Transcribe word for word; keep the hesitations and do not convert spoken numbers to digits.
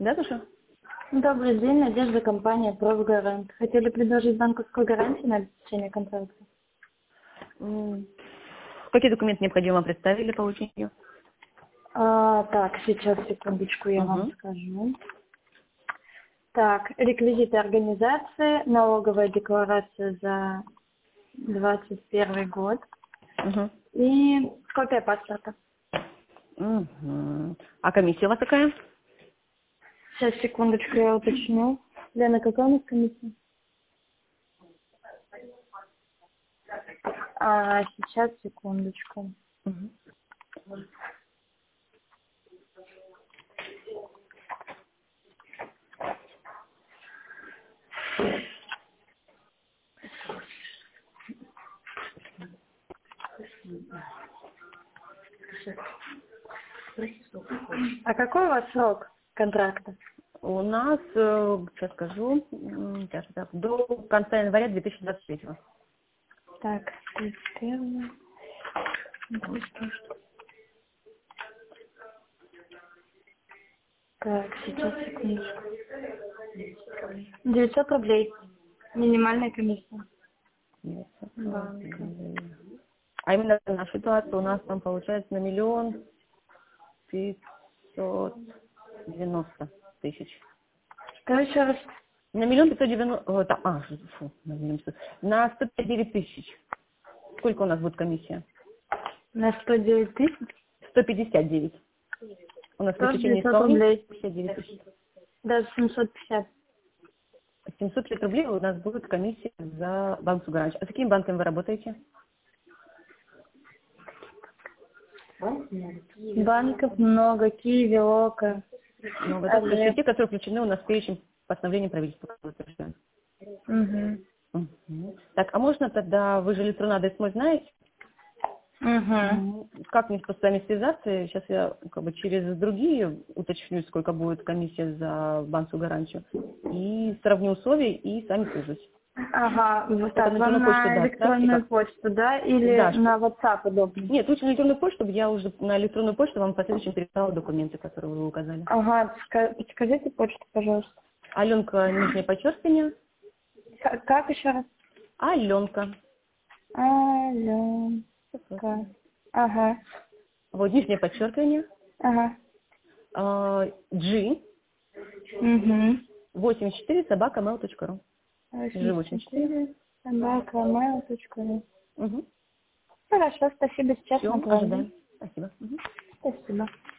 Да, Туша? Добрый день, Надежда, компания «Профгарант». Хотели предложить банковскую гарантию на обеспечение контракта. М, Какие документы необходимо вам представить для получения? А, так, сейчас, секундочку, я вам Угу. скажу. Так, реквизиты организации, налоговая декларация за двадцать первый год Угу. и копия паспорта. Угу. А комиссия у вас какая? Сейчас, секундочку, я уточню. Лена, какая у нас комиссия? А, сейчас, секундочку. Угу. А какой у вас срок контракта? У нас, э, сейчас скажу, м, сейчас, так, до конца января две тысячи двадцать третьего. Так, тридцать первое. Так, сейчас, секундочку. девятьсот рублей. Минимальная комиссия. Банка. А именно наша ситуация у нас там получается на миллион пятьсот девяносто тысяч. Что еще раз? На миллион пятьсот девяносто, о, та- а, фу, на миллион пятьсот, на сто пятьдесят девять тысяч. Сколько у нас будет комиссия? На сто девять тысяч? сто пятьдесят девять. У нас Тоже высочение девятьсот исполнения рублей. пятьдесят девять тысяч. Даже семьсот пятьдесят. семьсот пятьдесят рублей у нас будет комиссия за банковскую гарантию. А с каким банком вы работаете? Банков много, Киви, Ока. Ну, вот это Алле. те, которые включены у нас в перечень постановления правительства. Угу. Мгм. Так, а можно тогда, вы же электронный адрес мой знаете? Угу. М, Как мне с вами связаться? Сейчас я как бы через другие уточню, сколько будет комиссия за банковскую гарантию. И сравню условия и сами свяжусь. Ага, вот Это так, на вам электронную почту, на да, отправьте электронную как. почту, да, или Да, что... на WhatsApp удобно? Нет, лучше на электронную почту, чтобы я уже на электронную почту вам в последующем переслала документы, которые вы указали. Ага, ска- подскажите почту, пожалуйста. Аленка, нижнее подчеркивание. К- как еще раз? Аленка. Аленка. Ага, Вот, нижнее подчеркивание. ага. а, G Угу. восемьдесят четыре собака mail точка ру. G восемьдесят четыре. собака mail точка ру. Угу. Хорошо, спасибо, сейчас Все, направлю. ожидаем. Спасибо. Мгм. Спасибо.